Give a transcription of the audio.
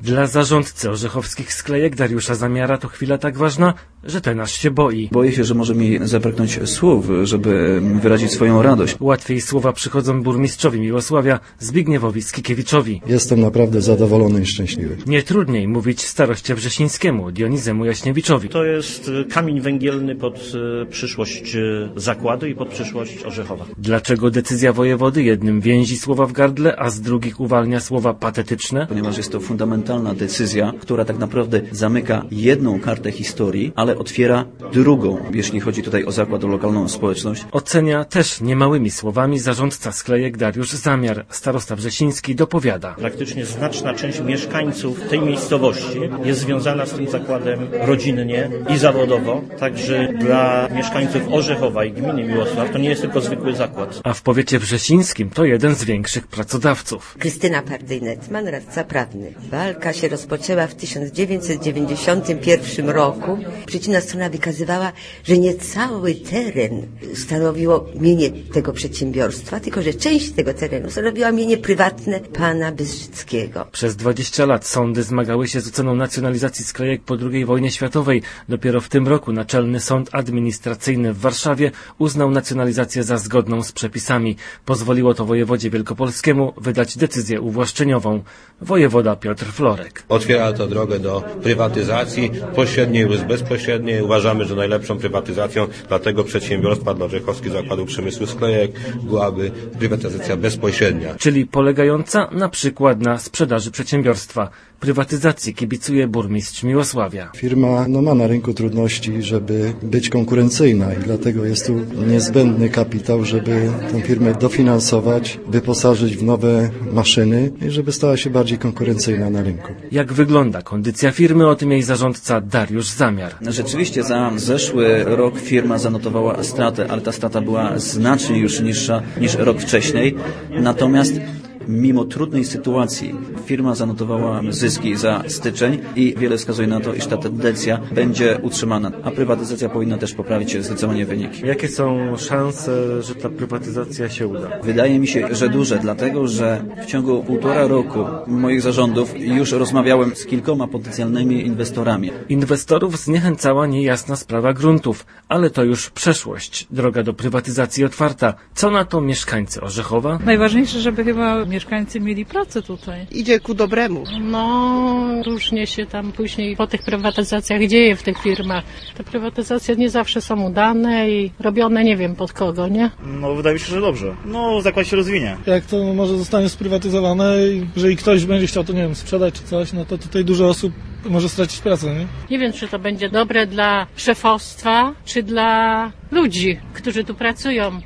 Dla zarządcy orzechowskich sklejek Dariusza Zamiara to chwila tak ważna, że ten aż się boi. Boję się, że może mi zabraknąć słów, żeby wyrazić swoją radość. Łatwiej słowa przychodzą burmistrzowi Miłosławia Zbigniewowi Skikiewiczowi. Jestem naprawdę zadowolony i szczęśliwy. Nie trudniej mówić staroście wrzesińskiemu Dionizemu Jaśniewiczowiczowi. To jest kamień węgielny pod przyszłość zakładu i pod przyszłość Orzechowa. Dlaczego decyzja wojewody jednym więzi słowa w gardle, a z drugich uwalnia słowa patetyczne? Ponieważ jest to fundamentalna decyzja, która tak naprawdę zamyka jedną kartę historii, ale otwiera drugą, jeśli chodzi tutaj o zakład, o lokalną społeczność. Ocenia też niemałymi słowami zarządca sklejek Dariusz Zamiar. Starosta wrzesiński dopowiada. Praktycznie znaczna część mieszkańców tej miejscowości jest związana z tym zakładem rodzinnie i zawodowo, także dla mieszkańców Orzechowa i gminy Miłosław to nie jest tylko zwykły zakład. A w powiecie wrzesińskim to jeden z większych pracodawców. Krystyna Pardyj-Netman, radca prawny. Walka się rozpoczęła w 1991 roku. Przeciwna strona wykazywała, że nie cały teren stanowiło mienie tego przedsiębiorstwa, tylko że część tego terenu stanowiła mienie prywatne pana Byszyckiego. Przez 20 lat sądy zmagały się z oceną nacjonalizacji sklejek po II wojnie światowej. Dopiero w tym roku Naczelny Sąd Administracyjny w Warszawie uznał nacjonalizację za zgodną z przepisami. Pozwoliło to wojewodzie wielkopolskiemu wydać decyzję uwłaszczeniową. Wojewoda Piotr Florek. Otwiera to drogę do prywatyzacji pośredniej lub bezpośredniej. Uważamy, że najlepszą prywatyzacją dla tego przedsiębiorstwa, dla Orzechowskiego Zakładu Przemysłu Sklejek byłaby prywatyzacja bezpośrednia. Czyli polegająca na przykład na sprzedaży przedsiębiorstwa. Prywatyzacji kibicuje burmistrz Miłosławia. Firma ma na rynku trudności, żeby być konkurencyjna i dlatego jest tu niezbędny kapitał, żeby tę firmę dofinansować, wyposażyć w nowe maszyny i żeby stała się bardziej konkurencyjna na rynku. Jak wygląda kondycja firmy, o tym jej zarządca Dariusz Zamiar. Rzeczywiście za zeszły rok firma zanotowała stratę, ale ta strata była znacznie już niższa niż rok wcześniej. Natomiast mimo trudnej sytuacji firma zanotowała zyski za styczeń i wiele wskazuje na to, iż ta tendencja będzie utrzymana, a prywatyzacja powinna też poprawić zdecydowanie wyniki. Jakie są szanse, że ta prywatyzacja się uda? Wydaje mi się, że duże, dlatego że w ciągu 1,5 roku moich zarządów już rozmawiałem z kilkoma potencjalnymi inwestorami. Inwestorów zniechęcała niejasna sprawa gruntów, ale to już przeszłość. Droga do prywatyzacji otwarta. Co na to mieszkańcy Orzechowa? Najważniejsze, żeby chyba mieszkańcy mieli pracę tutaj. Idzie ku dobremu. No, różnie się tam później po tych prywatyzacjach dzieje w tych firmach. Te prywatyzacje nie zawsze są udane i robione nie wiem pod kogo, nie? No, wydaje mi się, że dobrze. No, zakład się rozwinie. Jak to może zostanie sprywatyzowane i jeżeli ktoś będzie chciał to, nie wiem, sprzedać czy coś, no to tutaj dużo osób może stracić pracę, nie? Nie wiem, czy to będzie dobre dla szefostwa, czy dla ludzi, którzy tu pracują.